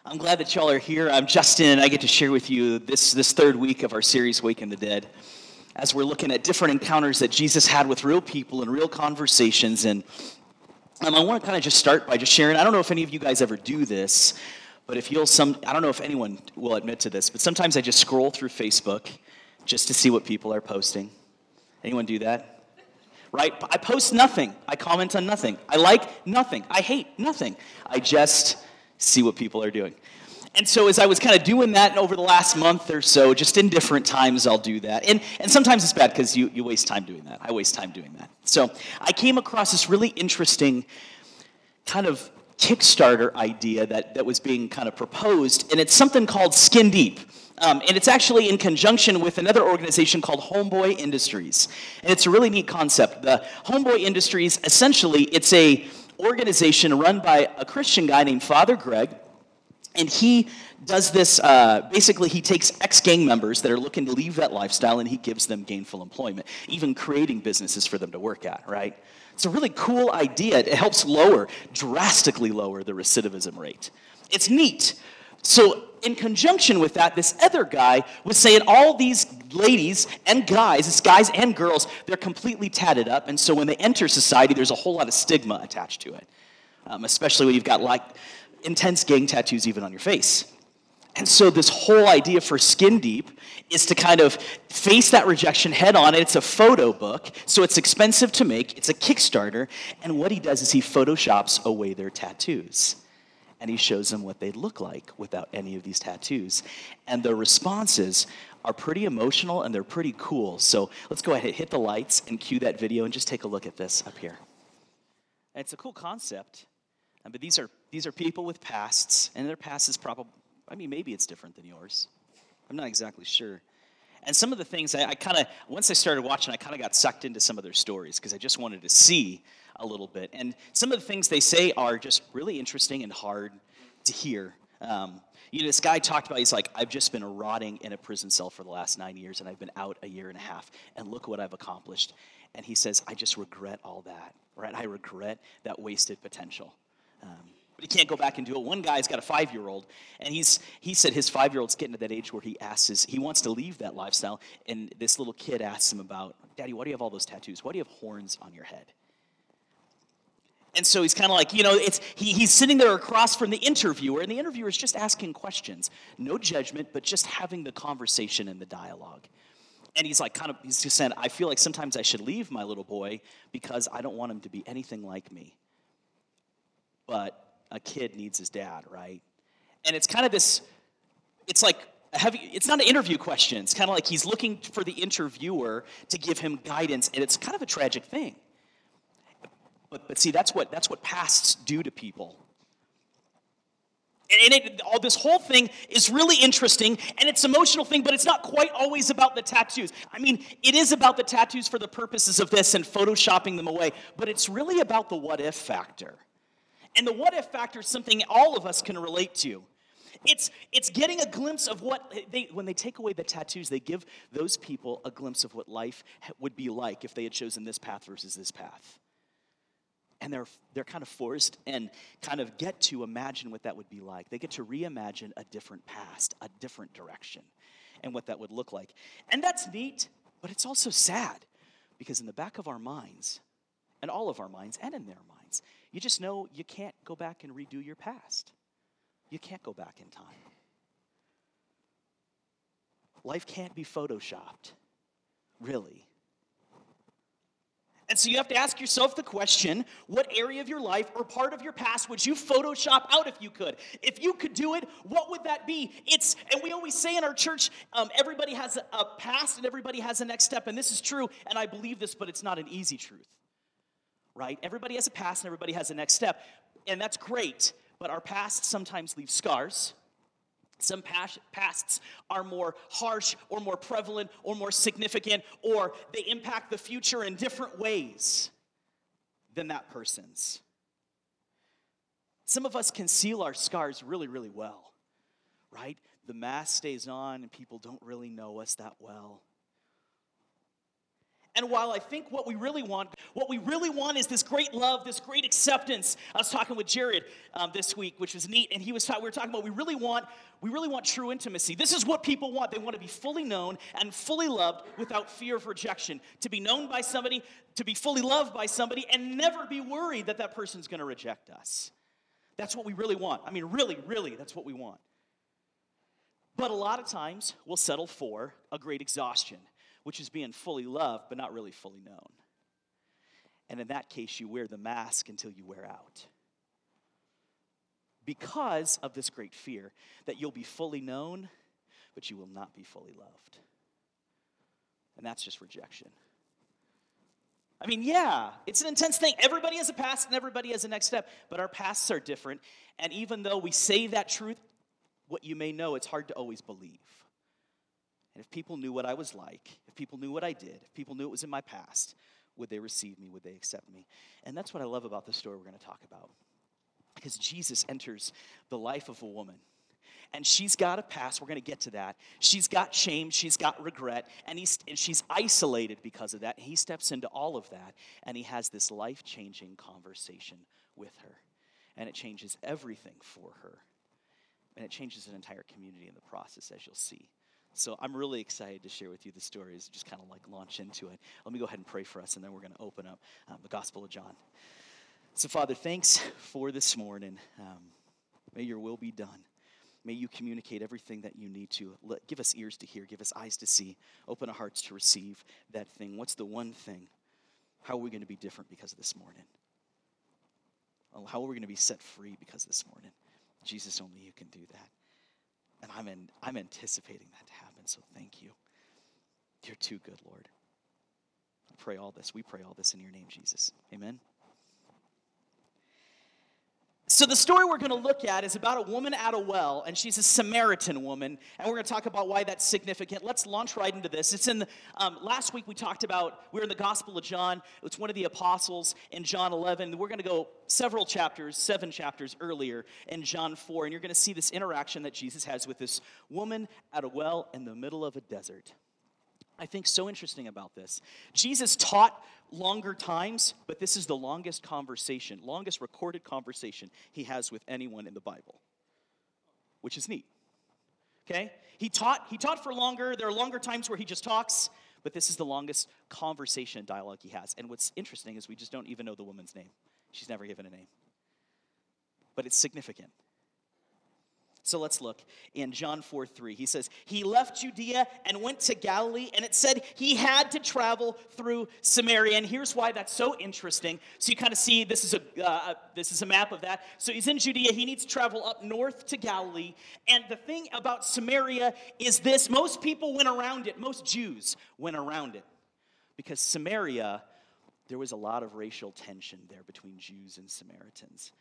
I'm glad that y'all are here. I'm Justin, and I get to share with you this third week of our series, Waking the Dead, as we're looking at different encounters that Jesus had with real people and real conversations. And I want to kind of just start by just sharing. I don't know if any of you guys ever do this, but I don't know if anyone will admit to this, but sometimes I just scroll through Facebook just to see what people are posting. Anyone do that? Right? I post nothing. I comment on nothing. I like nothing. I hate nothing. I just see what people are doing. And so as I was kind of doing that over the last month or so, just in different times I'll do that. And sometimes it's bad because you waste time doing that. I waste time doing that. So I came across this really interesting kind of Kickstarter idea that was being kind of proposed, and it's something called Skin Deep. And it's actually in conjunction with another organization called Homeboy Industries. And it's a really neat concept. The Homeboy Industries, essentially, it's a organization run by a Christian guy named Father Greg, and he does this, basically he takes ex-gang members that are looking to leave that lifestyle and he gives them gainful employment, even creating businesses for them to work at, right? It's a really cool idea. It helps drastically lower the recidivism rate. It's neat. So in conjunction with that, this other guy was saying all these ladies and guys, it's guys and girls, they're completely tatted up. And so when they enter society, there's a whole lot of stigma attached to it, especially when you've got like intense gang tattoos even on your face. And so this whole idea for Skin Deep is to kind of face that rejection head on. It's a photo book, so it's expensive to make. It's a Kickstarter. And what he does is he photoshops away their tattoos. And he shows them what they'd look like without any of these tattoos. And the responses are pretty emotional and they're pretty cool. So let's go ahead, hit the lights and cue that video and just take a look at this up here. And it's a cool concept, but these are people with pasts, and their past is probably, maybe it's different than yours. I'm not exactly sure. And some of the things I kind of, once I started watching, I kind of got sucked into some of their stories because I just wanted to see a little bit. And some of the things they say are just really interesting and hard to hear. This guy talked about, he's like, I've just been rotting in a prison cell for the last 9 years, and I've been out a year and a half, and look what I've accomplished. And he says, I just regret all that, right? I regret that wasted potential. But he can't go back and do it. One guy's got a 5-year-old, and he said his 5-year-old's getting to that age where he wants to leave that lifestyle, and this little kid asks him about, Daddy, why do you have all those tattoos? Why do you have horns on your head? And so he's kind of like, he's sitting there across from the interviewer, and the interviewer is just asking questions. No judgment, but just having the conversation and the dialogue. And he's just saying, I feel like sometimes I should leave my little boy because I don't want him to be anything like me. But a kid needs his dad, right? And it's kind of this, it's not an interview question. It's kind of like he's looking for the interviewer to give him guidance, and it's kind of a tragic thing. But see, that's what pasts do to people. And this whole thing is really interesting, and it's an emotional thing, but it's not quite always about the tattoos. It is about the tattoos for the purposes of this and photoshopping them away, but it's really about the what-if factor. And the what-if factor is something all of us can relate to. It's getting a glimpse of when they take away the tattoos, they give those people a glimpse of what life would be like if they had chosen this path versus this path. And they're kind of forced and kind of get to imagine what that would be like. They get to reimagine a different past, a different direction, and what that would look like. And that's neat, but it's also sad, because in the back of our minds, and all of our minds, and in their minds, you just know you can't go back and redo your past. You can't go back in time. Life can't be photoshopped, really. And so you have to ask yourself the question, what area of your life or part of your past would you Photoshop out if you could? If you could do it, what would that be? And we always say in our church, everybody has a past and everybody has a next step. And this is true, and I believe this, but it's not an easy truth, right? Everybody has a past and everybody has a next step. And that's great, but our past sometimes leaves scars. Some pasts are more harsh or more prevalent or more significant, or they impact the future in different ways than that person's. Some of us conceal our scars really, really well, right? The mask stays on and people don't really know us that well. And while I think what we really want is this great love, this great acceptance. I was talking with Jared this week, which was neat, and we were talking about we really want true intimacy. This is what people want. They want to be fully known and fully loved without fear of rejection. To be known by somebody, to be fully loved by somebody, and never be worried that that person's going to reject us. That's what we really want. I mean, really, really, that's what we want. But a lot of times, we'll settle for a great exhaustion, which is being fully loved, but not really fully known. And in that case, you wear the mask until you wear out. Because of this great fear that you'll be fully known, but you will not be fully loved. And that's just rejection. I mean, yeah, it's an intense thing. Everybody has a past and everybody has a next step, but our pasts are different. And even though we say that truth, what you may know, it's hard to always believe. And if people knew what I was like, if people knew what I did, if people knew it was in my past, would they receive me? Would they accept me? And that's what I love about the story we're going to talk about. Because Jesus enters the life of a woman. And she's got a past. We're going to get to that. She's got shame. She's got regret. And she's isolated because of that. And he steps into all of that. And he has this life-changing conversation with her. And it changes everything for her. And it changes an entire community in the process, as you'll see. So I'm really excited to share with you the stories, just kind of like launch into it. Let me go ahead and pray for us, and then we're going to open up the Gospel of John. So, Father, thanks for this morning. May your will be done. May you communicate everything that you need to. Give us ears to hear. Give us eyes to see. Open our hearts to receive that thing. What's the one thing? How are we going to be different because of this morning? How are we going to be set free because of this morning? Jesus, only you can do that. And I'm anticipating that to happen, so thank you. You're too good, Lord. We pray all this in your name, Jesus. Amen. So the story we're going to look at is about a woman at a well, and she's a Samaritan woman, and we're going to talk about why that's significant. Let's launch right into this. It's in last week we were in the Gospel of John. It's one of the apostles in John 11. We're going to go 7 chapters earlier in John 4, and you're going to see this interaction that Jesus has with this woman at a well in the middle of a desert. I think so interesting about this. Jesus taught longer times, but this is the longest recorded conversation he has with anyone in the Bible, which is neat. Okay? He taught for longer. There are longer times where he just talks, but this is the longest conversation and dialogue he has. And what's interesting is we just don't even know the woman's name. She's never given a name. But it's significant. So let's look in John 4:3. He says, he left Judea and went to Galilee, and it said he had to travel through Samaria. And here's why that's so interesting. So you kind of see this is a map of that. So he's in Judea. He needs to travel up north to Galilee. And the thing about Samaria is this. Most people went around it. Most Jews went around it. Because Samaria, there was a lot of racial tension there between Jews and Samaritans.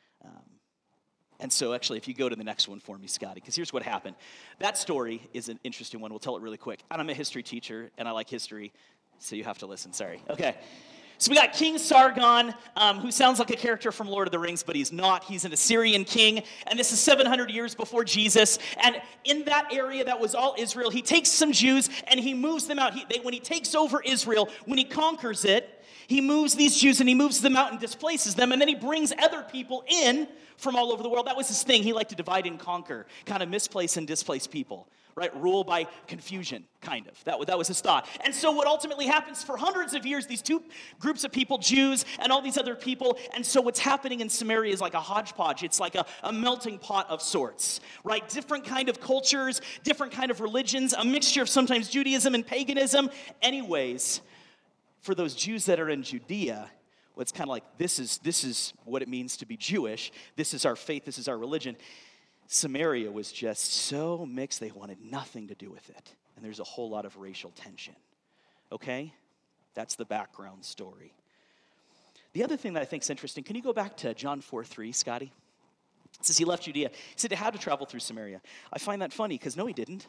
And so actually, if you go to the next one for me, Scotty, because here's what happened. That story is an interesting one. We'll tell it really quick. And I'm a history teacher, and I like history, so you have to listen. Sorry. Okay. So we got King Sargon, who sounds like a character from Lord of the Rings, but he's not. He's an Assyrian king, and this is 700 years before Jesus. And in that area that was all Israel, he takes some Jews, and he moves them out. When he takes over Israel, when he conquers it, he moves these Jews and he moves them out and displaces them, and then he brings other people in from all over the world. That was his thing. He liked to divide and conquer, kind of misplace and displace people, right? Rule by confusion, kind of. That was his thought. And so what ultimately happens for hundreds of years, these two groups of people, Jews and all these other people, and so what's happening in Samaria is like a hodgepodge. It's like a melting pot of sorts, right? Different kind of cultures, different kind of religions, a mixture of sometimes Judaism and paganism. Anyways, for those Jews that are in Judea, well, it's kind of like this is what it means to be Jewish. This is our faith. This is our religion. Samaria was just so mixed, they wanted nothing to do with it. And there's a whole lot of racial tension. Okay? That's the background story. The other thing that I think is interesting, can you go back to John 4:3, Scotty? It says he left Judea. He said he had to travel through Samaria. I find that funny because no, he didn't.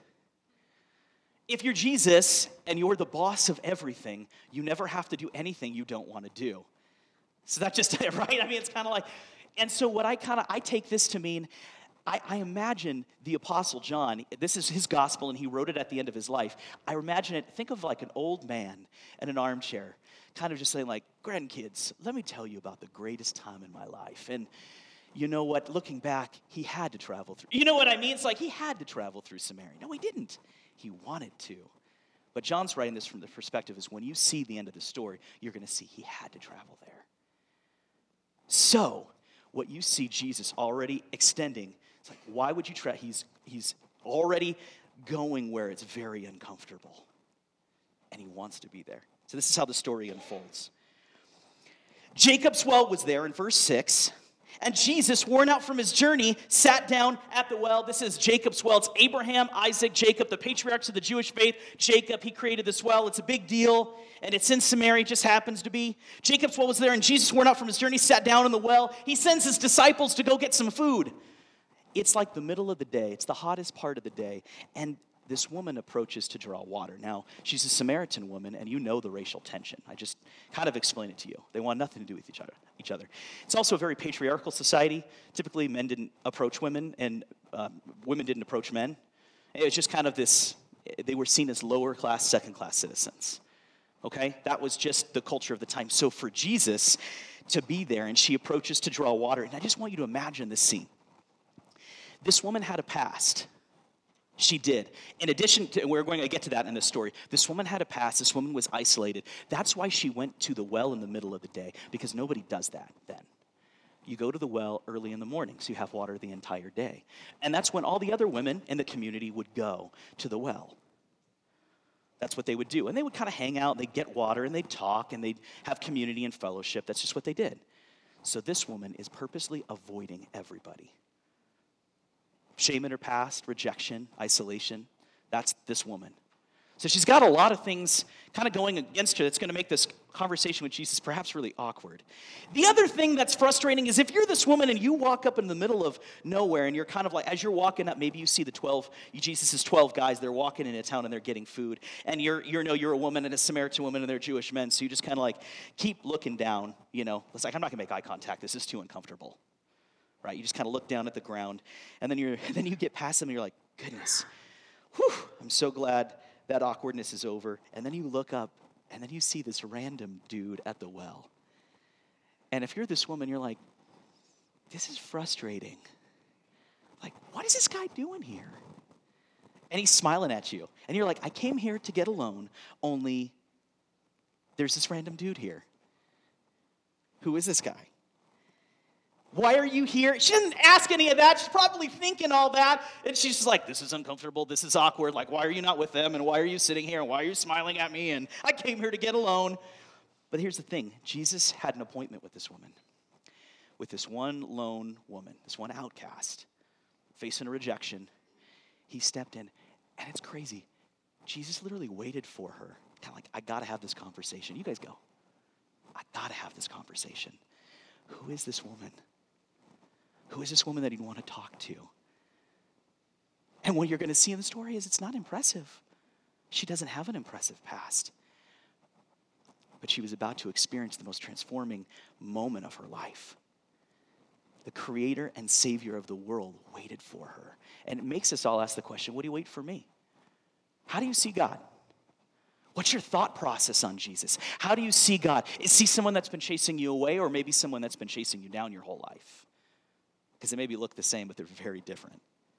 If you're Jesus and you're the boss of everything, you never have to do anything you don't want to do. So that's just, right? I mean, it's kind of like, and so what I take this to mean, I imagine the Apostle John, this is his gospel and he wrote it at the end of his life. I imagine it, think of like an old man in an armchair kind of just saying like, grandkids, let me tell you about the greatest time in my life. And you know what? Looking back, he had to travel through. You know what I mean? It's like he had to travel through Samaria. No, he didn't. He wanted to. But John's writing this from the perspective is when you see the end of the story, you're going to see he had to travel there. So, what you see Jesus already extending, it's like, why would you try? He's already going where it's very uncomfortable. And he wants to be there. So this is how the story unfolds. Jacob's well was there in verse 6. And Jesus, worn out from his journey, sat down at the well. This is Jacob's well. It's Abraham, Isaac, Jacob, the patriarchs of the Jewish faith. Jacob, he created this well. It's a big deal. And it's in Samaria, just happens to be. Jacob's well was there, and Jesus, worn out from his journey, sat down in the well. He sends his disciples to go get some food. It's like the middle of the day. It's the hottest part of the day. And this woman approaches to draw water. Now, she's a Samaritan woman, and you know the racial tension. I just kind of explain it to you. They want nothing to do with each other. It's also a very patriarchal society. Typically, men didn't approach women, and women didn't approach men. It was just kind of this, they were seen as lower class, second class citizens. Okay? That was just the culture of the time. So for Jesus to be there, and she approaches to draw water, and I just want you to imagine this scene. This woman had a past. She did. In addition to, we're going to get to that in the story, this woman had a past. This woman was isolated. That's why she went to the well in the middle of the day, because nobody does that then. You go to the well early in the morning, so you have water the entire day. And that's when all the other women in the community would go to the well. That's what they would do. And they would kind of hang out, they'd get water, and they'd talk, and they'd have community and fellowship. That's just what they did. So this woman is purposely avoiding everybody. Shame in her past, rejection, isolation. That's this woman. So she's got a lot of things kind of going against her that's going to make this conversation with Jesus perhaps really awkward. The other thing that's frustrating is if you're this woman and you walk up in the middle of nowhere and you're kind of like, as you're walking up, maybe you see Jesus' 12 guys, they're walking into town and they're getting food. And you're a woman and a Samaritan woman and they're Jewish men. So you just kind of like keep looking down, It's like, I'm not going to make eye contact. This is too uncomfortable. Right? You just kind of look down at the ground, and then you get past them, and you're like, goodness, whew, I'm so glad that awkwardness is over. And then you look up, and then you see this random dude at the well. And if you're this woman, you're like, this is frustrating. Like, what is this guy doing here? And he's smiling at you. And you're like, I came here to get alone, only there's this random dude here. Who is this guy? Why are you here? She didn't ask any of that. She's probably thinking all that. And she's just like, this is uncomfortable. This is awkward. Like, why are you not with them? And why are you sitting here? And why are you smiling at me? And I came here to get alone. But here's the thing. Jesus had an appointment with this woman. With this one lone woman. This one outcast. Facing a rejection. He stepped in. And it's crazy. Jesus literally waited for her. Kind of like, I got to have this conversation. You guys go. I got to have this conversation. Who is this woman? Who is this woman that he'd want to talk to? And what you're going to see in the story is it's not impressive. She doesn't have an impressive past. But she was about to experience the most transforming moment of her life. The creator and savior of the world waited for her. And it makes us all ask the question, what do you wait for me? How do you see God? What's your thought process on Jesus? How do you see God? Is he someone that's been chasing you away, or maybe someone that's been chasing you down your whole life? Because they maybe look the same, but they're very different.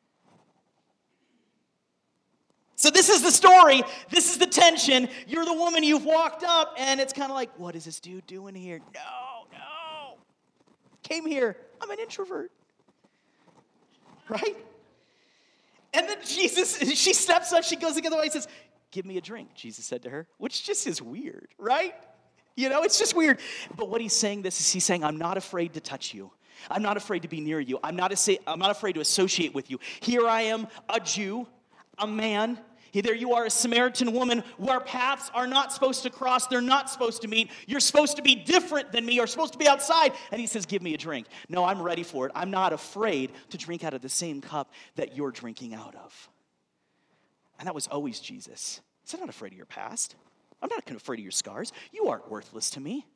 So this is the story. This is the tension. You're the woman, you've walked up, and it's kind of like, what is this dude doing here? No. Came here. I'm an introvert. Right? And then she steps up, she goes the other way, and says, give me a drink, Jesus said to her, which just is weird, right? It's just weird. But what he's saying is he's saying, I'm not afraid to touch you. I'm not afraid to be near you. I'm not afraid to associate with you. Here I am, a Jew, a man. There you are, a Samaritan woman, where paths are not supposed to cross. They're not supposed to meet. You're supposed to be different than me. You're supposed to be outside. And he says, give me a drink. No, I'm ready for it. I'm not afraid to drink out of the same cup that you're drinking out of. And that was always Jesus. He said, I'm not afraid of your past. I'm not afraid of your scars. You aren't worthless to me.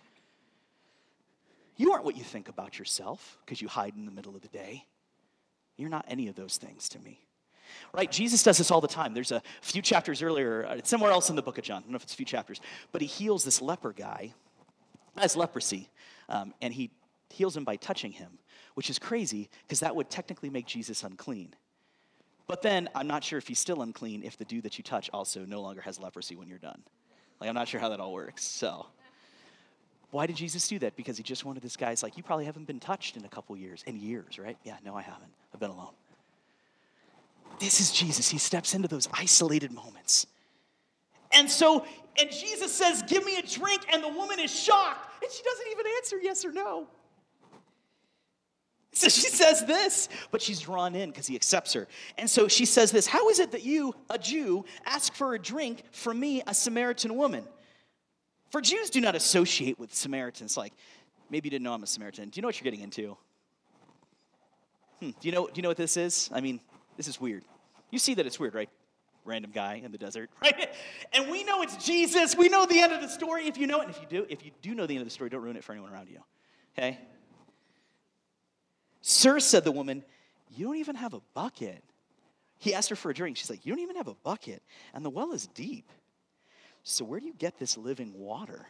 You aren't what you think about yourself because you hide in the middle of the day. You're not any of those things to me. Right? Jesus does this all the time. There's a few chapters earlier, it's somewhere else in the book of John. I don't know if it's a few chapters. But he heals this leper guy, has leprosy, and he heals him by touching him, which is crazy because that would technically make Jesus unclean. But then I'm not sure if he's still unclean if the dude that you touch also no longer has leprosy when you're done. Like, I'm not sure how that all works. So why did Jesus do that? Because he just wanted this guy's like, you probably haven't been touched in a couple years, right? Yeah, no, I haven't. I've been alone. This is Jesus. He steps into those isolated moments. And Jesus says, give me a drink, and the woman is shocked, and she doesn't even answer yes or no. So she says this, but she's drawn in because he accepts her. And so she says this, how is it that you, a Jew, ask for a drink from me, a Samaritan woman? For Jews do not associate with Samaritans. Like, maybe you didn't know I'm a Samaritan. Do you know what you're getting into? Do you know what this is? I mean, this is weird. You see that it's weird, right? Random guy in the desert, right? And we know it's Jesus. We know the end of the story if you know it. And if you do know the end of the story, don't ruin it for anyone around you, okay? Sir, said the woman, you don't even have a bucket. He asked her for a drink. She's like, you don't even have a bucket, and the well is deep. So where do you get this living water?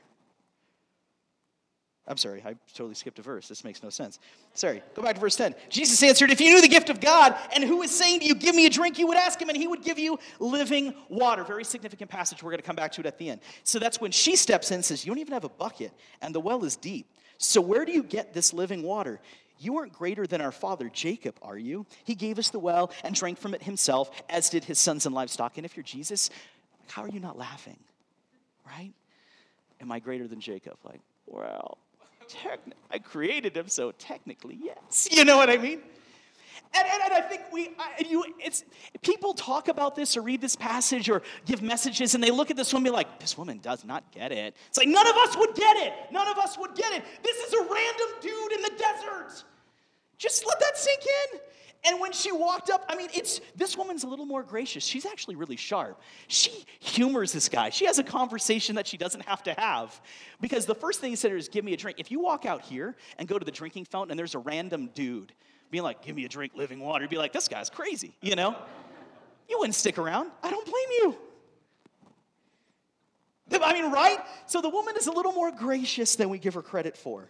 I'm sorry, I totally skipped a verse. This makes no sense. Sorry, go back to verse 10. Jesus answered, if you knew the gift of God and who is saying to you, give me a drink, you would ask him and he would give you living water. Very significant passage. We're going to come back to it at the end. So that's when she steps in and says, you don't even have a bucket and the well is deep. So where do you get this living water? You aren't greater than our father Jacob, are you? He gave us the well and drank from it himself, as did his sons and livestock. And if you're Jesus, how are you not laughing? Right? Am I greater than Jacob? Like, well, I created him, so technically, yes. You know what I mean? And I think people talk about this or read this passage or give messages, and they look at this woman and be like, this woman does not get it. It's like, none of us would get it. None of us would get it. This is a random dude in the desert. Just let that sink in. And when she walked up, I mean, this woman's a little more gracious. She's actually really sharp. She humors this guy. She has a conversation that she doesn't have to have. Because the first thing he said is, give me a drink. If you walk out here and go to the drinking fountain and there's a random dude being like, give me a drink, living water, you'd be like, this guy's crazy, you know? You wouldn't stick around. I don't blame you. I mean, right? So the woman is a little more gracious than we give her credit for.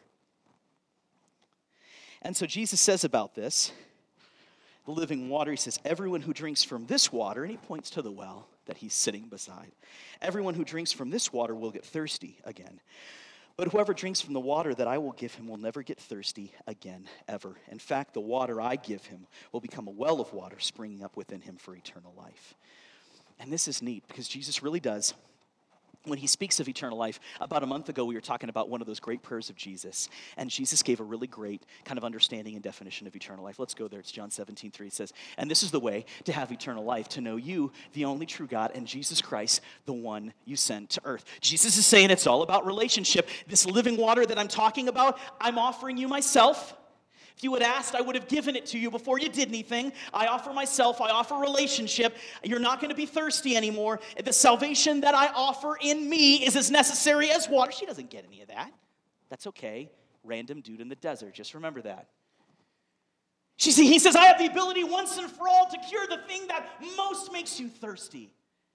And so Jesus says about this, the living water, he says, everyone who drinks from this water, and he points to the well that he's sitting beside, everyone who drinks from this water will get thirsty again. But whoever drinks from the water that I will give him will never get thirsty again, ever. In fact, the water I give him will become a well of water springing up within him for eternal life. And this is neat because Jesus really does. When he speaks of eternal life, about a month ago, we were talking about one of those great prayers of Jesus. And Jesus gave a really great kind of understanding and definition of eternal life. Let's go there. It's John 17:3. It says, and this is the way to have eternal life, to know you, the only true God, and Jesus Christ, the one you sent to earth. Jesus is saying it's all about relationship. This living water that I'm talking about, I'm offering you myself. If you had asked, I would have given it to you before you did anything. I offer myself. I offer relationship. You're not going to be thirsty anymore. The salvation that I offer in me is as necessary as water. She doesn't get any of that. That's okay. Random dude in the desert. Just remember that. He says, I have the ability once and for all to cure the thing that most makes you thirsty.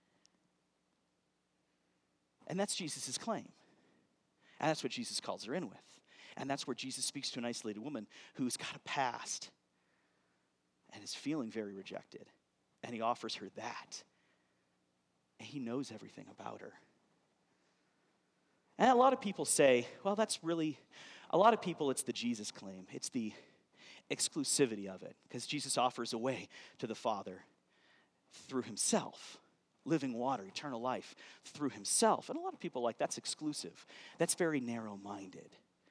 And that's Jesus' claim. And that's what Jesus calls her in with. And that's where Jesus speaks to an isolated woman who's got a past and is feeling very rejected. And he offers her that. And he knows everything about her. And a lot of people say, well, a lot of people, it's the Jesus claim. It's the exclusivity of it. Because Jesus offers a way to the Father through himself. Living water, eternal life through himself. And a lot of people are like, that's exclusive. That's very narrow-minded.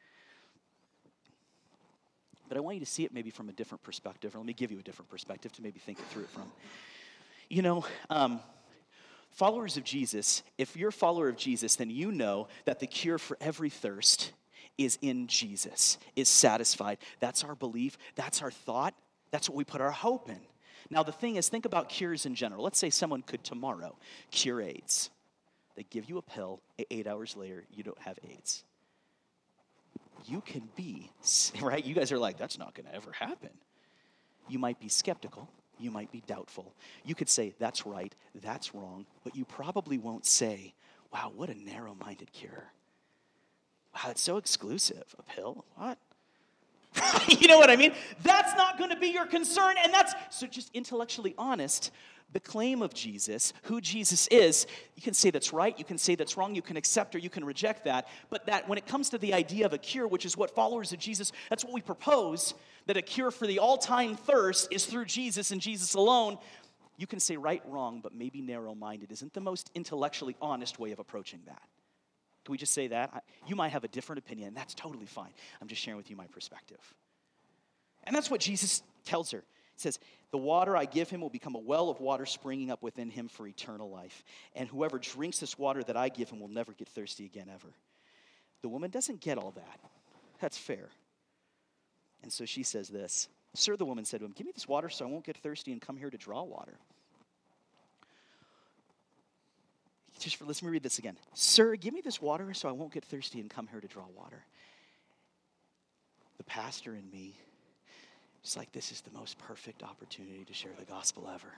But I want you to see it maybe from a different perspective, or let me give you a different perspective to maybe think it through it from. You know, followers of Jesus, if you're a follower of Jesus, then you know that the cure for every thirst is in Jesus, is satisfied. That's our belief. That's our thought. That's what we put our hope in. Now, the thing is, think about cures in general. Let's say someone could tomorrow cure AIDS. They give you a pill, 8 hours later, you don't have AIDS. You can be, right? You guys are like, that's not going to ever happen. You might be skeptical. you might be doubtful. You could say, that's right, that's wrong, but you probably won't say, wow, what a narrow-minded cure. Wow, it's so exclusive. A pill? What? You know what I mean? That's not going to be your concern, and that's, so just intellectually honest, the claim of Jesus, who Jesus is, you can say that's right, you can say that's wrong, you can accept or you can reject that, but that when it comes to the idea of a cure, which is what followers of Jesus, that's what we propose, that a cure for the all-time thirst is through Jesus and Jesus alone, you can say right, wrong, but maybe narrow-minded isn't the most intellectually honest way of approaching that. Can we just say that? You might have a different opinion, and that's totally fine. I'm just sharing with you my perspective. And that's what Jesus tells her. He says, the water I give him will become a well of water springing up within him for eternal life. And whoever drinks this water that I give him will never get thirsty again ever. The woman doesn't get all that. That's fair. And so she says this, Sir, the woman said to him, give me this water so I won't get thirsty and come here to draw water. Let me read this again. Sir, give me this water so I won't get thirsty and come here to draw water. The pastor in me, it's like, this is the most perfect opportunity to share the gospel ever.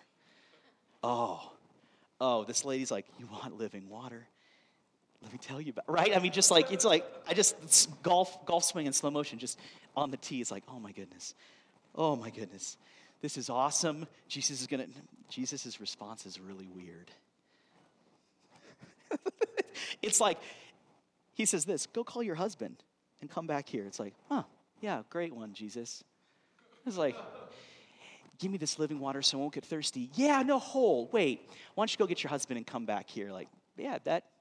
Oh, this lady's like, you want living water? Let me tell you about, right? I mean, just like, it's golf swing in slow motion, just on the tee. It's like, oh my goodness. This is awesome. Jesus' response is really weird. It's like, he says this, go call your husband and come back here. It's like, yeah, great one, Jesus. It's like, give me this living water so I won't get thirsty. Yeah, no, wait. Why don't you go get your husband and come back here? Like, yeah,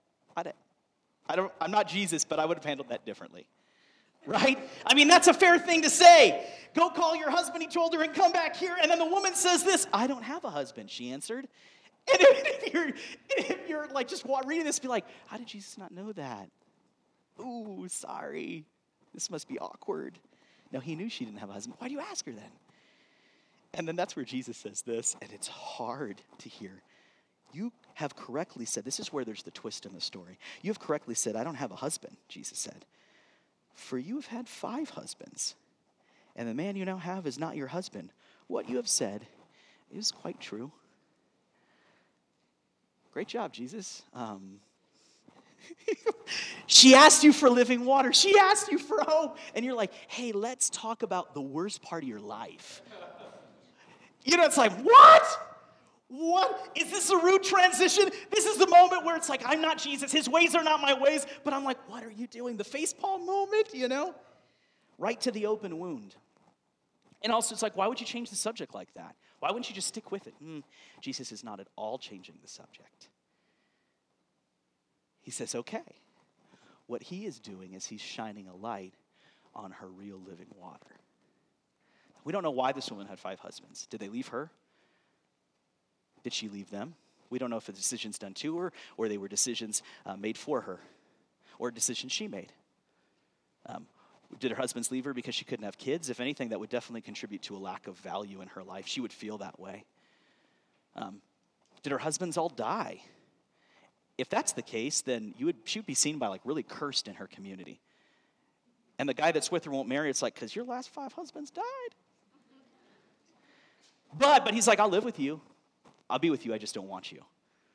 I'm not Jesus, but I would have handled that differently. Right? I mean, that's a fair thing to say. Go call your husband, he told her, and come back here. And then the woman says this, I don't have a husband, she answered. And if you're like just reading this, be like, how did Jesus not know that? Ooh, sorry. This must be awkward. No, he knew she didn't have a husband. Why do you ask her then? And then that's where Jesus says this, and it's hard to hear. You have correctly said, this is where there's the twist in the story. You have correctly said, I don't have a husband, Jesus said. For you have had 5 husbands, and the man you now have is not your husband. What you have said is quite true. Great job, Jesus. She asked you for living water. She asked you for hope. And you're like, hey, let's talk about the worst part of your life. You know, it's like, what? What? Is this a rude transition? This is the moment where it's like, I'm not Jesus. His ways are not my ways. But I'm like, what are you doing? The facepalm moment, you know? Right to the open wound. And also, it's like, why would you change the subject like that? Why wouldn't you just stick with it? Jesus is not at all changing the subject. He says, okay. What he is doing is he's shining a light on her real living water. We don't know why this woman had 5 husbands. Did they leave her? Did she leave them? We don't know if the decisions done to her or they were decisions made for her or decisions she made. Did her husbands leave her because she couldn't have kids? If anything, that would definitely contribute to a lack of value in her life. She would feel that way. Did her husbands all die? If that's the case, then she would be seen by like really cursed in her community. And the guy that's with her won't marry. It's like, because your last 5 husbands died. But he's like, I'll live with you. I'll be with you. I just don't want you.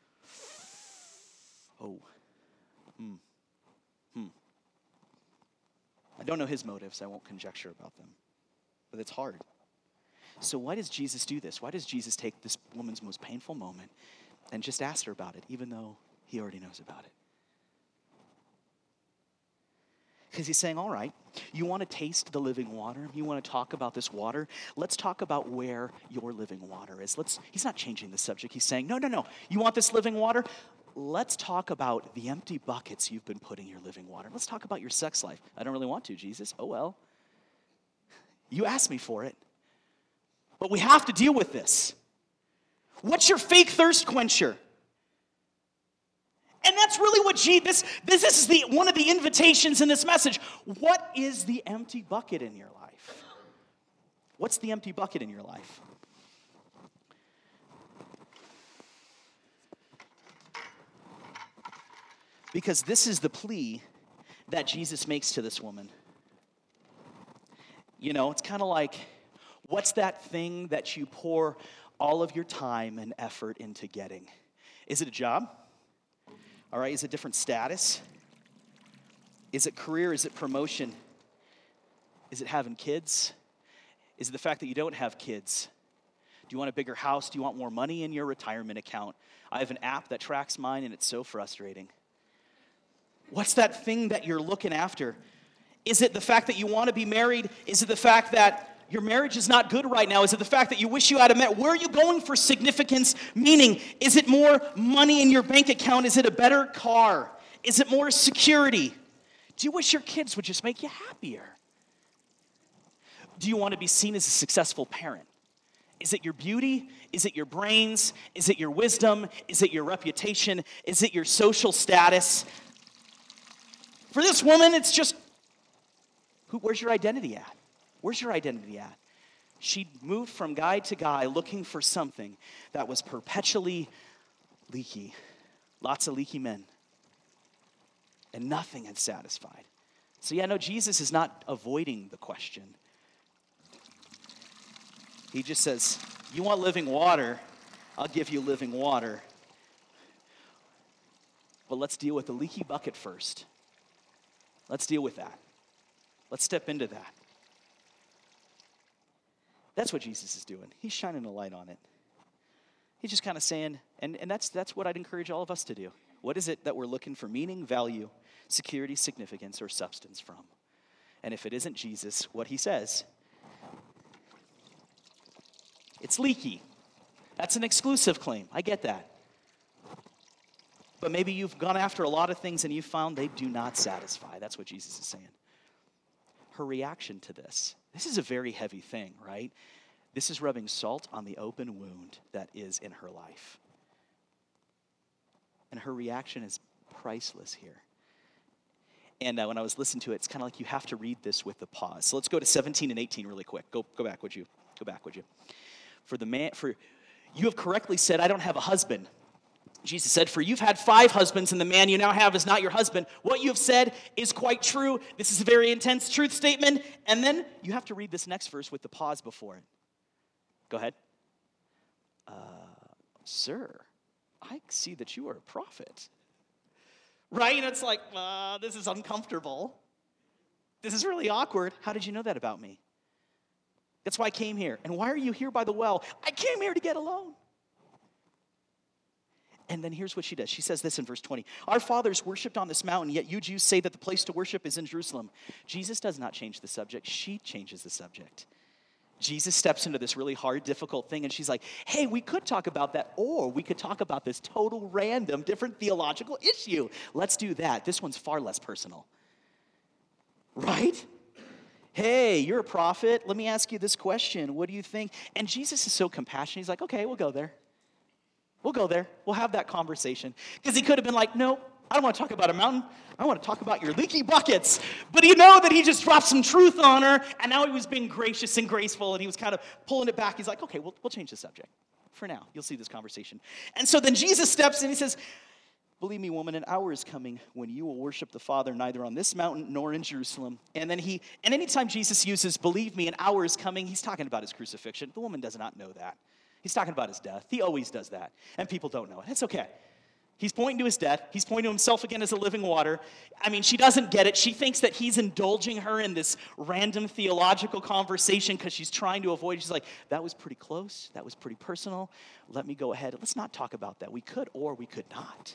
I don't know his motives. I won't conjecture about them. But it's hard. So why does Jesus do this? Why does Jesus take this woman's most painful moment and just ask her about it, even though he already knows about it? Because he's saying, all right, you want to taste the living water? You want to talk about this water? Let's talk about where your living water is. He's not changing the subject. He's saying, no. You want this living water? Let's talk about the empty buckets you've been putting your living water. Let's talk about your sex life. I don't really want to, Jesus. Oh, well. You asked me for it. But we have to deal with this. What's your fake thirst quencher? And that's really what this is one of the invitations in this message. What is the empty bucket in your life? What's the empty bucket in your life? Because this is the plea that Jesus makes to this woman. You know, it's kind of like, what's that thing that you pour all of your time and effort into getting? Is it a job? All right, is it different status? Is it career? Is it promotion? Is it having kids? Is it the fact that you don't have kids? Do you want a bigger house? Do you want more money in your retirement account? I have an app that tracks mine, and it's so frustrating. What's that thing that you're looking after? Is it the fact that you want to be married? Is it the fact that your marriage is not good right now? Is it the fact that you wish you had a marriage? Where are you going for significance, meaning? Is it more money in your bank account? Is it a better car? Is it more security? Do you wish your kids would just make you happier? Do you want to be seen as a successful parent? Is it your beauty? Is it your brains? Is it your wisdom? Is it your reputation? Is it your social status? For this woman, it's just, where's your identity at? Where's your identity at? She moved from guy to guy looking for something that was perpetually leaky. Lots of leaky men. And nothing had satisfied. So yeah, no, Jesus is not avoiding the question. He just says, you want living water? I'll give you living water. But let's deal with the leaky bucket first. Let's deal with that. Let's step into that. That's what Jesus is doing. He's shining a light on it. He's just kind of saying, and that's what I'd encourage all of us to do. What is it that we're looking for meaning, value, security, significance, or substance from? And if it isn't Jesus, what he says, it's leaky. That's an exclusive claim. I get that. But maybe you've gone after a lot of things and you've found they do not satisfy. That's what Jesus is saying. Her reaction to this is a very heavy thing, right? This is rubbing salt on the open wound that is in her life. And her reaction is priceless here. And when I was listening to it, it's kind of like you have to read this with a pause. So let's go to 17 and 18 really quick. Go back, would you? Go back, would you? For you have correctly said, I don't have a husband. Jesus said, for you've had 5 husbands, and the man you now have is not your husband. What you have said is quite true. This is a very intense truth statement. And then you have to read this next verse with the pause before it. Go ahead. Sir, I see that you are a prophet. Right? And it's like, this is uncomfortable. This is really awkward. How did you know that about me? That's why I came here. And why are you here by the well? I came here to get alone. And then here's what she does. She says this in verse 20. Our fathers worshipped on this mountain, yet you Jews say that the place to worship is in Jerusalem. Jesus does not change the subject. She changes the subject. Jesus steps into this really hard, difficult thing, and she's like, hey, we could talk about that, or we could talk about this total random, different theological issue. Let's do that. This one's far less personal. Right? Hey, you're a prophet. Let me ask you this question. What do you think? And Jesus is so compassionate. He's like, okay, we'll go there. We'll go there. We'll have that conversation. Because he could have been like, no, I don't want to talk about a mountain. I want to talk about your leaky buckets. But you know that he just dropped some truth on her, and now he was being gracious and graceful, and he was kind of pulling it back. He's like, okay, we'll change the subject. For now, you'll see this conversation. And so then Jesus steps in. He says, believe me, woman, an hour is coming when you will worship the Father neither on this mountain nor in Jerusalem. And anytime Jesus uses believe me, an hour is coming, he's talking about his crucifixion. The woman does not know that. He's talking about his death. He always does that. And people don't know it. It's okay. He's pointing to his death. He's pointing to himself again as a living water. I mean, she doesn't get it. She thinks that he's indulging her in this random theological conversation because she's trying to avoid it. She's like, that was pretty close. That was pretty personal. Let me go ahead. Let's not talk about that. We could or we could not.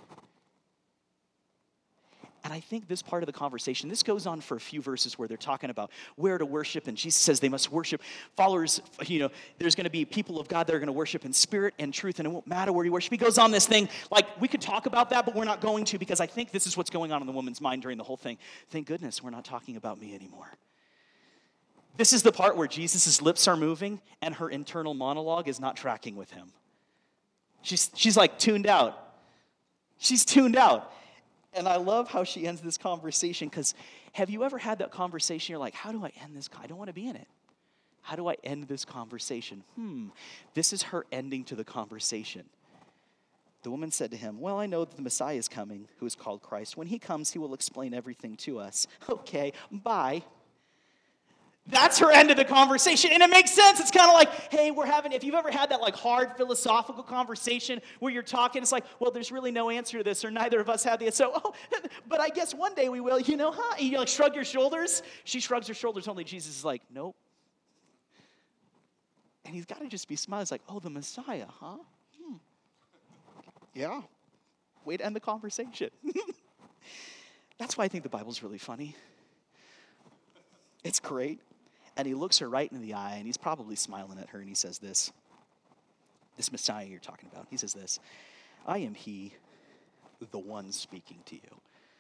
And I think this part of the conversation, this goes on for a few verses where they're talking about where to worship, and Jesus says they must worship. Followers, there's going to be people of God that are going to worship in spirit and truth, and it won't matter where you worship. He goes on this thing, like we could talk about that, but we're not going to, because I think this is what's going on in the woman's mind during the whole thing. Thank goodness we're not talking about me anymore. This is the part where Jesus' lips are moving, and her internal monologue is not tracking with him. She's like tuned out. She's tuned out. And I love how she ends this conversation, because have you ever had that conversation? You're like, how do I end this? I don't want to be in it. How do I end this conversation? This is her ending to the conversation. The woman said to him, well, I know that the Messiah is coming, who is called Christ. When he comes, he will explain everything to us. Okay, bye. That's her end of the conversation, and it makes sense. It's kind of like, hey, if you've ever had that like hard philosophical conversation where you're talking, it's like, well, there's really no answer to this, or neither of us have the answer. So, but I guess one day we will, huh? And you like shrug your shoulders. She shrugs her shoulders, only Jesus is like, nope. And he's got to just be smiling. He's like, oh, the Messiah, huh? Yeah. Way to end the conversation. That's why I think the Bible's really funny. It's great. And he looks her right in the eye, and he's probably smiling at her, and he says this Messiah you're talking about, he says this, I am he, the one speaking to you.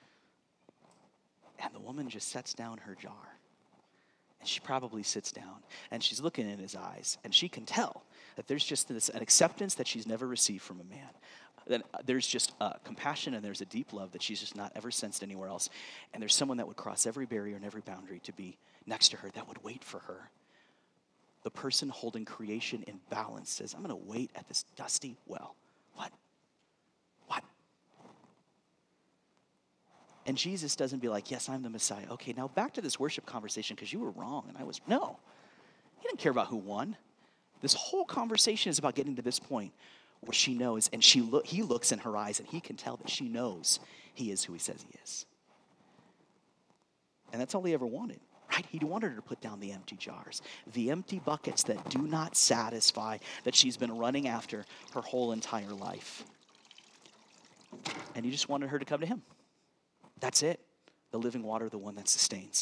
And the woman just sets down her jar. And she probably sits down, and she's looking in his eyes, and she can tell that there's just an acceptance that she's never received from a man. That there's just compassion, and there's a deep love that she's just not ever sensed anywhere else. And there's someone that would cross every barrier and every boundary to be next to her, that would wait for her. The person holding creation in balance says, I'm going to wait at this dusty well. What? And Jesus doesn't be like, yes, I'm the Messiah. Okay, now back to this worship conversation because you were wrong and I was. No. He didn't care about who won. This whole conversation is about getting to this point where she knows, and he looks in her eyes and he can tell that she knows he is who he says he is. And that's all he ever wanted, right? He wanted her to put down the empty jars, the empty buckets that do not satisfy, that she's been running after her whole entire life. And he just wanted her to come to him. That's it. The living water, the one that sustains.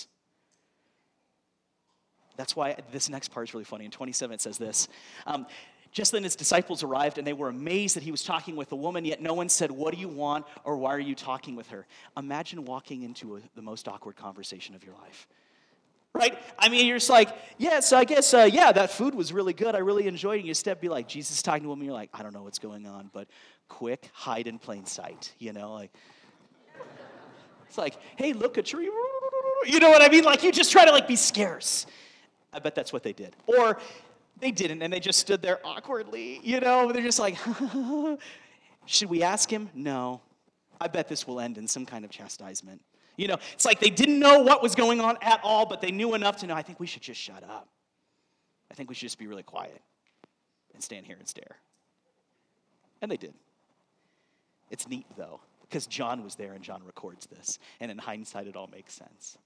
That's why this next part is really funny. In 27, it says this. Just then his disciples arrived, and they were amazed that he was talking with a woman, yet no one said, what do you want, or why are you talking with her? Imagine walking into the most awkward conversation of your life. Right? I mean, you're just like, yes, I guess, that food was really good. I really enjoyed it. And you be like, Jesus is talking to a woman, you're like, I don't know what's going on, but quick, hide in plain sight, like. It's like, hey, look, a tree. You know what I mean? Like, you just try to, be scarce. I bet that's what they did. Or they didn't, and they just stood there awkwardly, They're just like, should we ask him? No. I bet this will end in some kind of chastisement. It's like they didn't know what was going on at all, but they knew enough to know, I think we should just shut up. I think we should just be really quiet and stand here and stare. And they did. It's neat, though, because John was there and John records this. And in hindsight, it all makes sense.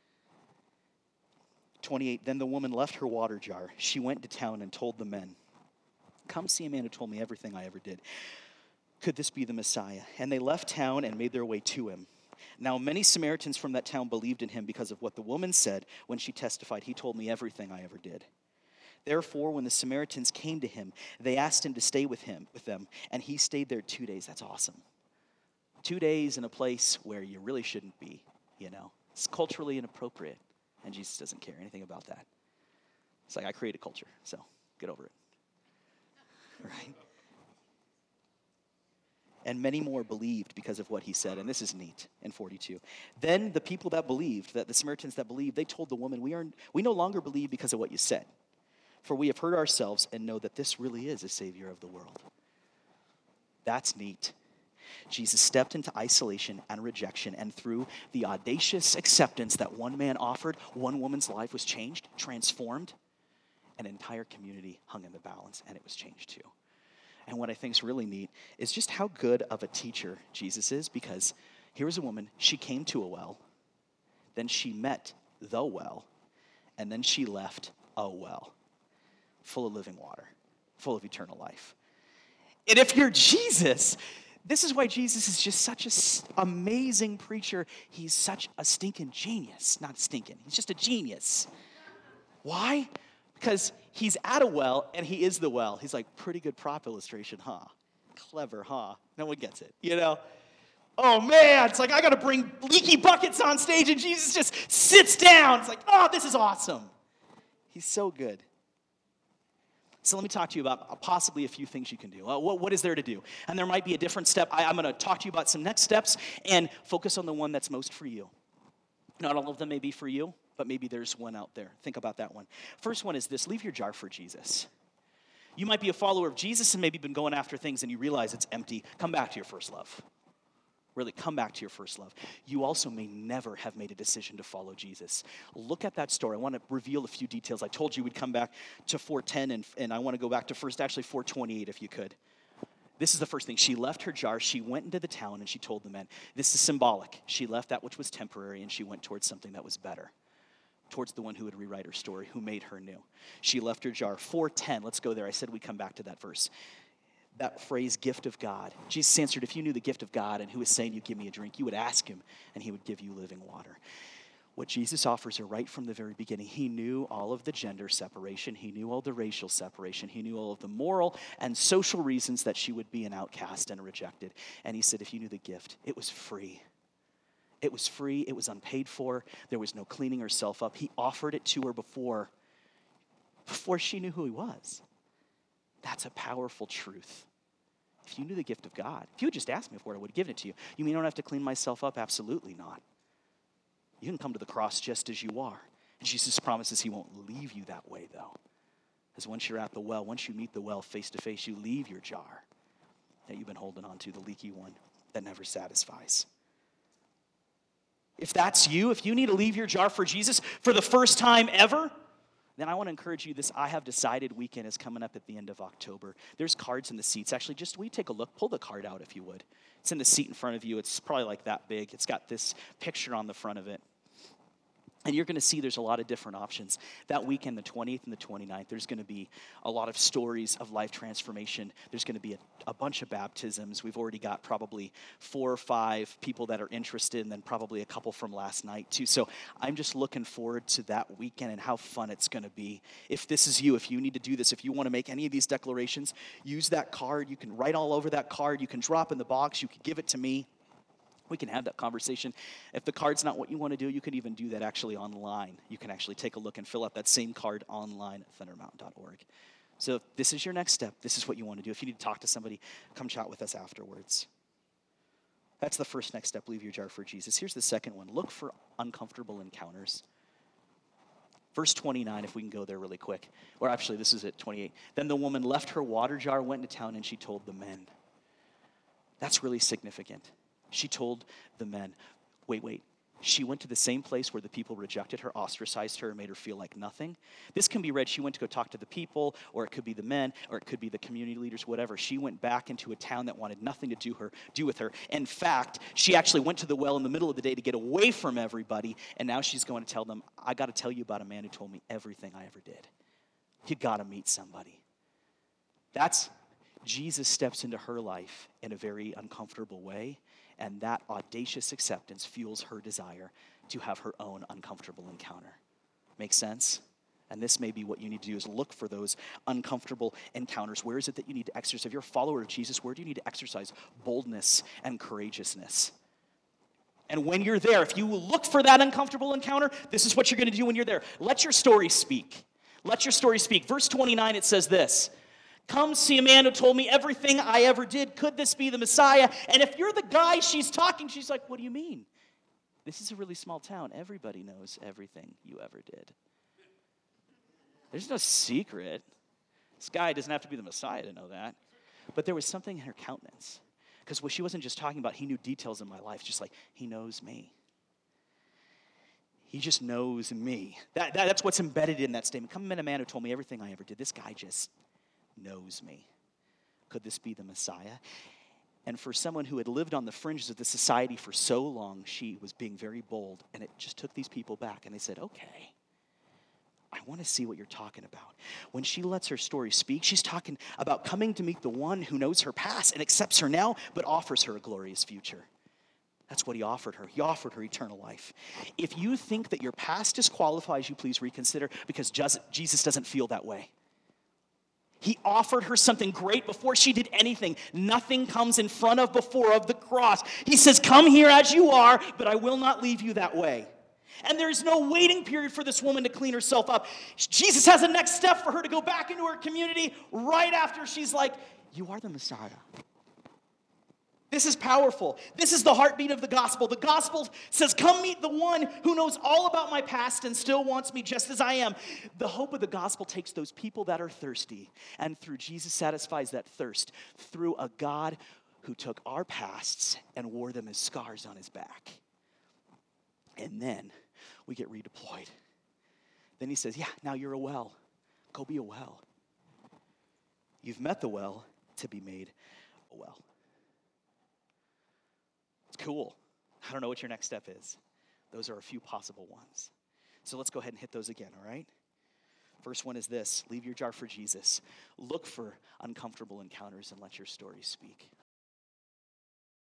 28, then the woman left her water jar. She went to town and told the men, come see a man who told me everything I ever did. Could this be the Messiah? And they left town and made their way to him. Now many Samaritans from that town believed in him because of what the woman said when she testified, he told me everything I ever did. Therefore, when the Samaritans came to him, they asked him to stay with them, and he stayed there 2 days. That's awesome. 2 days in a place where you really shouldn't be, It's culturally inappropriate, and Jesus doesn't care anything about that. It's like, I created culture, so get over it. Right? And many more believed because of what he said, and this is neat in 42. Then the people that believed, the Samaritans that believed, they told the woman, we no longer believe because of what you said, for we have heard ourselves and know that this really is a Savior of the world. That's neat. Jesus stepped into isolation and rejection, and through the audacious acceptance that one man offered, one woman's life was changed, transformed. An entire community hung in the balance, and it was changed too. And what I think is really neat is just how good of a teacher Jesus is, because here's a woman, she came to a well, then she met the well, and then she left a well full of living water, full of eternal life. And if you're Jesus, this is why Jesus is just such an amazing preacher. He's such a stinking genius. Not stinking, he's just a genius. Why? Because he's at a well, and he is the well. He's like, pretty good prop illustration, huh? Clever, huh? No one gets it, Oh, man, it's like, I got to bring leaky buckets on stage, and Jesus just sits down. It's like, oh, this is awesome. He's so good. So let me talk to you about possibly a few things you can do. What is there to do? And there might be a different step. I'm going to talk to you about some next steps and focus on the one that's most for you. Not all of them may be for you, but maybe there's one out there. Think about that one. First one is this: leave your jar for Jesus. You might be a follower of Jesus and maybe been going after things and you realize it's empty. Come back to your first love. Really, come back to your first love. You also may never have made a decision to follow Jesus. Look at that story. I want to reveal a few details. I told you we'd come back to 4:10, and I want to go back to first, actually 4:28 if you could. This is the first thing. She left her jar. She went into the town, and she told the men. This is symbolic. She left that which was temporary, and she went towards something that was better, towards the one who would rewrite her story, who made her new. She left her jar. 4:10, let's go there. I said we'd come back to that verse. That phrase, gift of God. Jesus answered, if you knew the gift of God and who was saying, you give me a drink, you would ask him, and he would give you living water. What Jesus offers her right from the very beginning, he knew all of the gender separation. He knew all the racial separation. He knew all of the moral and social reasons that she would be an outcast and rejected. And he said, if you knew the gift, it was free. It was free. It was unpaid for. There was no cleaning herself up. He offered it to her before she knew who he was. That's a powerful truth. If you knew the gift of God, if you had just asked me for it, I would have given it to you. You mean I don't have to clean myself up? Absolutely not. You can come to the cross just as you are. And Jesus promises he won't leave you that way, though. Because once you're at the well, once you meet the well face to face, you leave your jar that you've been holding on to, the leaky one that never satisfies. If that's you, if you need to leave your jar for Jesus for the first time ever, then I want to encourage you, this I Have Decided weekend is coming up at the end of October. There's cards in the seats. Actually, will you take a look? Pull the card out if you would. It's in the seat in front of you. It's probably like that big. It's got this picture on the front of it. And you're going to see there's a lot of different options. That weekend, the 20th and the 29th, there's going to be a lot of stories of life transformation. There's going to be a bunch of baptisms. We've already got probably 4 or 5 people that are interested, and then probably a couple from last night too. So I'm just looking forward to that weekend and how fun it's going to be. If this is you, if you need to do this, if you want to make any of these declarations, use that card. You can write all over that card. You can drop in the box. You can give it to me. We can have that conversation. If the card's not what you want to do, you can even do that actually online. You can actually take a look and fill out that same card online at thundermountain.org. So if this is your next step, this is what you want to do. If you need to talk to somebody, come chat with us afterwards. That's the first next step, leave your jar for Jesus. Here's the second one. Look for uncomfortable encounters. Verse 29, if we can go there really quick. Or actually, this is at 28. Then the woman left her water jar, went into town, and she told the men. That's really significant. She told the men, wait. She went to the same place where the people rejected her, ostracized her, and made her feel like nothing. This can be read, she went to go talk to the people, or it could be the men, or it could be the community leaders, whatever. She went back into a town that wanted nothing to do with her. In fact, she actually went to the well in the middle of the day to get away from everybody, and now she's going to tell them, I got to tell you about a man who told me everything I ever did. You got to meet somebody. Jesus steps into her life in a very uncomfortable way. And that audacious acceptance fuels her desire to have her own uncomfortable encounter. Make sense? And this may be what you need to do is look for those uncomfortable encounters. Where is it that you need to exercise? If you're a follower of Jesus, where do you need to exercise boldness and courageousness? And when you're there, if you look for that uncomfortable encounter, this is what you're going to do when you're there. Let your story speak. Let your story speak. Verse 29, it says this. Come see a man who told me everything I ever did. Could this be the Messiah? And if you're the guy she's talking, she's like, what do you mean? This is a really small town. Everybody knows everything you ever did. There's no secret. This guy doesn't have to be the Messiah to know that. But there was something in her countenance. Because she wasn't just talking about, he knew details in my life. Just like, he knows me. He just knows me. That's what's embedded in that statement. Come in a man who told me everything I ever did. This guy just knows me. Could this be the Messiah? And for someone who had lived on the fringes of the society for so long, she was being very bold, and it just took these people back, and they said, okay, I want to see what you're talking about. When she lets her story speak, she's talking about coming to meet the one who knows her past and accepts her now, but offers her a glorious future. That's what he offered her. He offered her eternal life. If you think that your past disqualifies you, please reconsider, because Jesus doesn't feel that way. He offered her something great before she did anything. Nothing comes in front of, before of the cross. He says, come here as you are, but I will not leave you that way. And there's no waiting period for this woman to clean herself up. Jesus has a next step for her to go back into her community right after she's like, you are the Messiah. This is powerful. This is the heartbeat of the gospel. The gospel says, come meet the one who knows all about my past and still wants me just as I am. The hope of the gospel takes those people that are thirsty, and through Jesus satisfies that thirst through a God who took our pasts and wore them as scars on his back. And then we get redeployed. Then he says, yeah, now you're a well. Go be a well. You've met the well to be made a well. It's cool. I don't know what your next step is. Those are a few possible ones. So let's go ahead and hit those again, all right? First one is this: leave your jar for Jesus. Look for uncomfortable encounters and let your story speak.